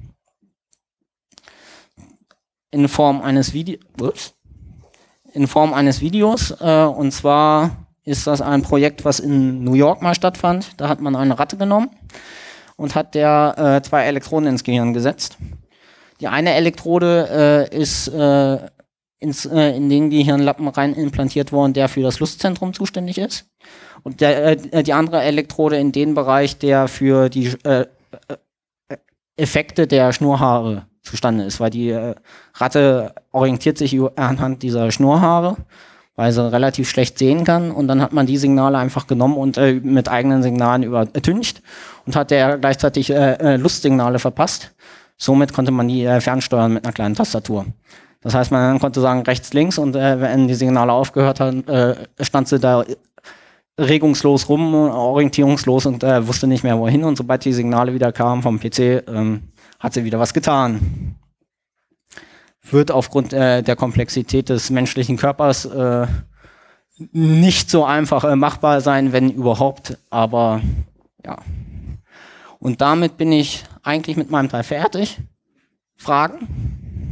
in Form eines Videos. In Form eines Videos. Äh, und zwar ist das ein Projekt, was in New York mal stattfand. Da hat man eine Ratte genommen und hat der äh, zwei Elektroden ins Gehirn gesetzt. Die eine Elektrode äh, ist äh, ins, äh, in den Gehirnlappen rein implantiert worden, der für das Lustzentrum zuständig ist. Und der, äh, die andere Elektrode in den Bereich, der für die äh, äh, Effekte der Schnurhaare zustande ist, weil die äh, Ratte orientiert sich anhand dieser Schnurhaare, weil sie relativ schlecht sehen kann. Und dann hat man die Signale einfach genommen und äh, mit eigenen Signalen übertüncht und hat der gleichzeitig äh, äh, Lustsignale verpasst. Somit konnte man die äh, fernsteuern mit einer kleinen Tastatur. Das heißt, man konnte sagen rechts, links und äh, wenn die Signale aufgehört haben, äh, stand sie da regungslos rum, orientierungslos und äh, wusste nicht mehr wohin. Und sobald die Signale wieder kamen vom P C, ähm, hat sie wieder was getan. Wird aufgrund äh, der Komplexität des menschlichen Körpers äh, nicht so einfach äh, machbar sein, wenn überhaupt. Aber ja. Und damit bin ich eigentlich mit meinem Teil fertig. Fragen?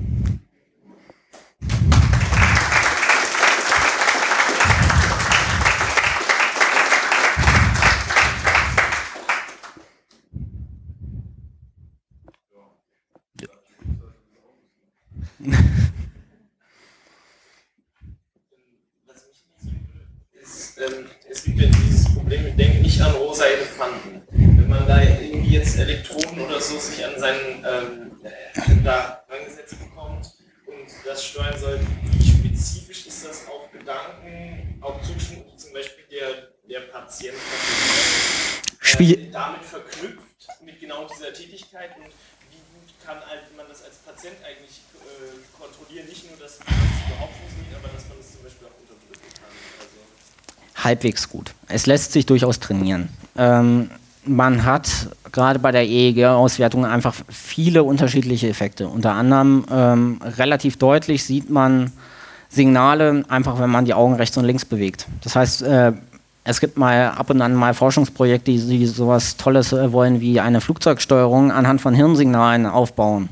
Ist, ähm, es gibt ja dieses Problem mit Denken nicht an rosa Elefanten. Wenn man da irgendwie jetzt Elektroden oder so sich an seinen ähm, da angesetzt bekommt und das steuern soll, wie spezifisch ist das auf Gedanken, auch zum, zum Beispiel der, der Patient, äh, damit verknüpft mit genau dieser Tätigkeit und wie gut kann man das als Patient eigentlich äh, kontrollieren, nicht nur, dass, dass es überhaupt funktioniert, aber dass man es zum Beispiel auch unterdrücken kann. Also halbwegs gut. Es lässt sich durchaus trainieren. Ähm, man hat gerade bei der E E G-Auswertung einfach viele unterschiedliche Effekte. Unter anderem ähm, relativ deutlich sieht man Signale, einfach wenn man die Augen rechts und links bewegt. Das heißt, äh, es gibt mal ab und an mal Forschungsprojekte, die, die sowas Tolles äh, wollen, wie eine Flugzeugsteuerung anhand von Hirnsignalen aufbauen.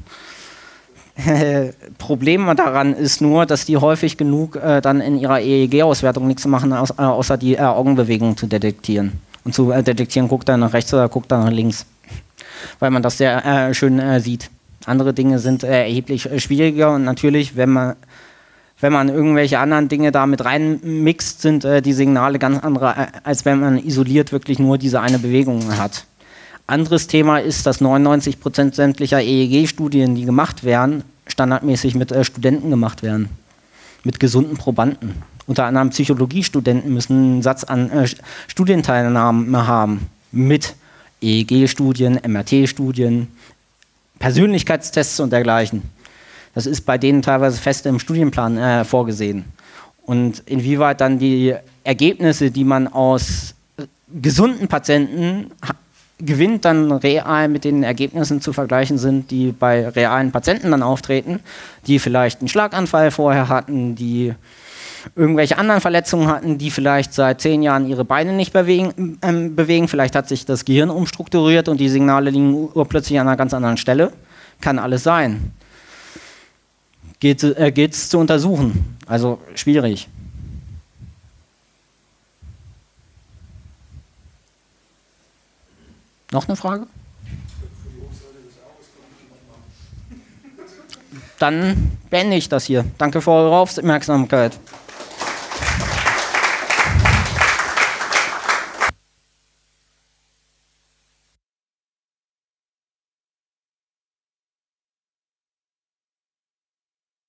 Problem daran ist nur, dass die häufig genug äh, dann in ihrer E E G-Auswertung nichts machen, aus, äh, außer die äh, Augenbewegung zu detektieren. Und zu äh, detektieren, guckt er nach rechts oder guckt er nach links. Weil man das sehr äh, schön äh, sieht. Andere Dinge sind äh, erheblich äh, schwieriger und natürlich, wenn man, wenn man irgendwelche anderen Dinge da mit reinmixt, sind äh, die Signale ganz andere, äh, als wenn man isoliert wirklich nur diese eine Bewegung hat. Anderes Thema ist, dass neunundneunzig Prozent sämtlicher E E G-Studien, die gemacht werden, standardmäßig mit äh, Studenten gemacht werden. Mit gesunden Probanden. Unter anderem Psychologiestudenten müssen einen Satz an äh, Studienteilnahmen haben. Mit E E G-Studien, M R T-Studien, Persönlichkeitstests und dergleichen. Das ist bei denen teilweise fest im Studienplan äh, vorgesehen. Und inwieweit dann die Ergebnisse, die man aus äh, gesunden Patienten gewinnt, dann real mit den Ergebnissen zu vergleichen sind, die bei realen Patienten dann auftreten, die vielleicht einen Schlaganfall vorher hatten, die irgendwelche anderen Verletzungen hatten, die vielleicht seit zehn Jahren ihre Beine nicht bewegen, äh, bewegen. Vielleicht hat sich das Gehirn umstrukturiert und die Signale liegen urplötzlich an einer ganz anderen Stelle. Kann alles sein. Geht es äh, zu untersuchen. Also schwierig. Noch eine Frage? Dann beende ich das hier. Danke für eure Aufmerksamkeit.